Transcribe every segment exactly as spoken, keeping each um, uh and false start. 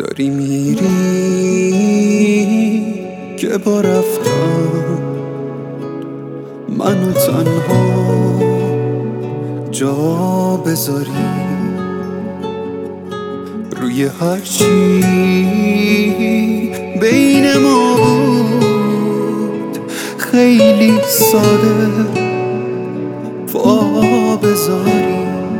داری میری که با رفتن منو تنها جا بذاری، روی هرچی بین ما بود خیلی ساده پا بذاری.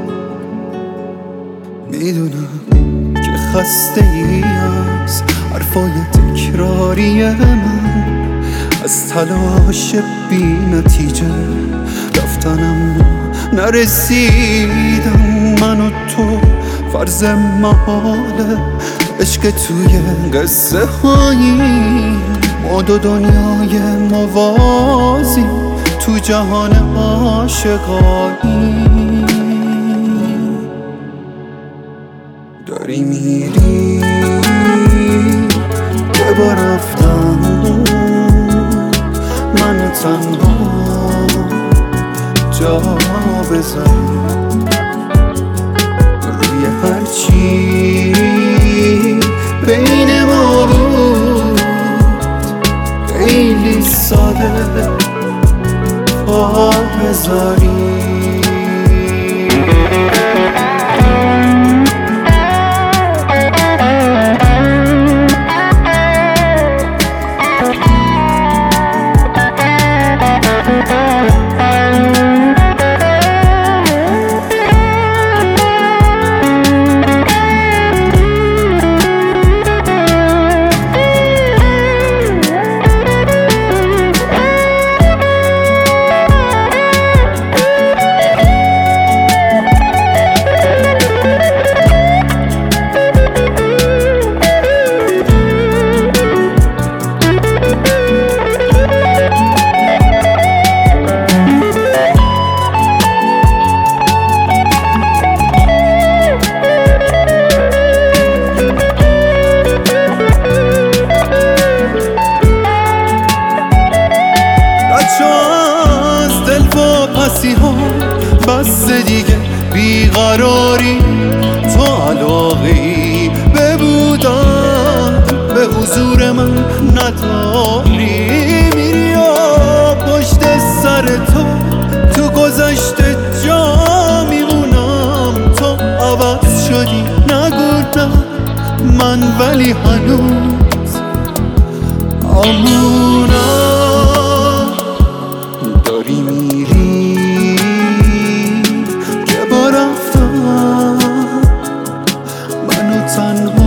میدونم که خسته ای از حرفای تکراری من، از تلاش بی نتیجه رفتنم نرسیدم. من و تو فرض محاله عشق توی قصه هایی، ما دو دنیای موازی تو جهان عاشقایی. داری میری که با رفتن منو تنها جا بذاری، روی هرچی بین ما بود خیلی ساده پا بذاری. بس دیگه بیقراری، تو علاقه‌ای به بودن به حضور من نداری. میری و پشت سر تو تو گذشته جا میمونم. تو عوض شدی نگو نه من ولی هنوز امونم. داری میری تنها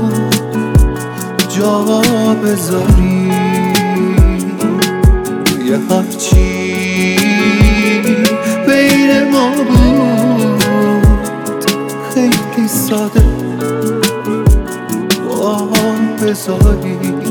جا بذاری، روی هرچی بین ما بود خیلی ساده پا بذاری.